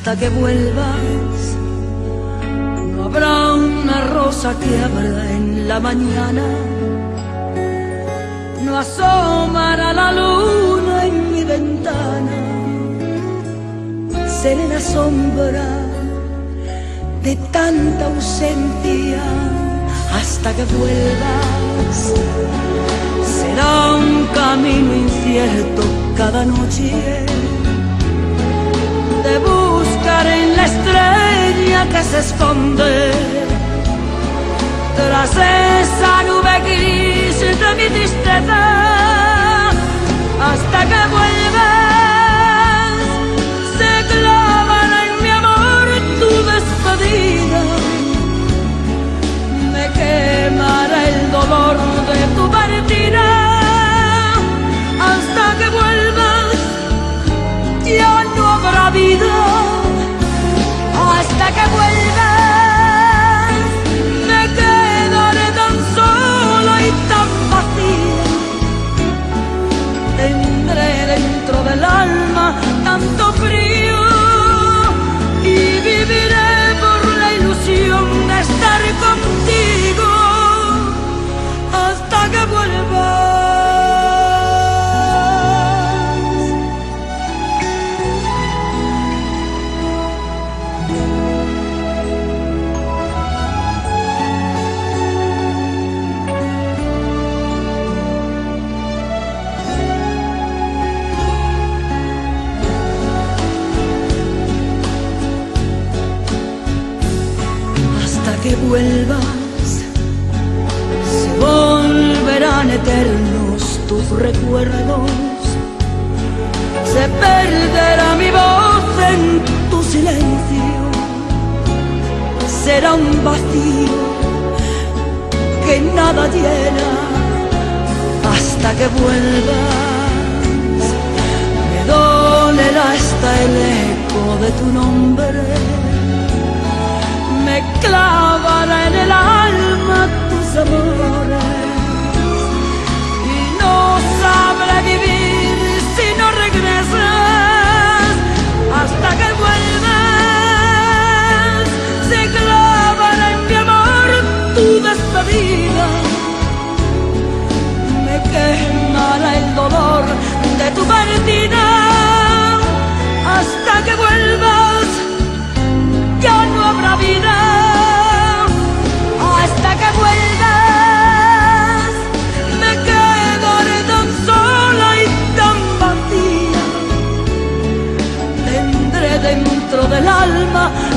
hasta que vuelvas. No habrá una rosa que abra en la mañana, no asomará la luna en mi ventana. Seré la sombra de tanta ausencia hasta que vuelvas. Será un camino incierto cada noche de buscar en la estrella que se esconde tras esa nube gris de mi tristeza. Hasta que vuelvas se clavará en mi amor tu despedida, me quemará el dolor de tu partida. Hasta que vuelvas ya no habrá vida. Hasta que vuelvas me quedaré tan sola y tan vacía. Tendré dentro del alma tanto frío y viviré por la ilusión de estar contigo hasta que vuelvas. Que vuelvas, se volverán eternos tus recuerdos, se perderá mi voz en tu silencio, será un vacío que nada llena. Hasta que vuelvas me dolerá hasta el eco de tu nombre, me clavará en el alma tus amores y no sabré vivir si no regresas. Hasta que vuelvas se clavará en mi amor tu despedida, me quemará el dolor de tu partida. Hasta que vuelvas ya no habrá vida. Hasta que vuelvas me quedaré tan sola y tan vacía. Tendré dentro del alma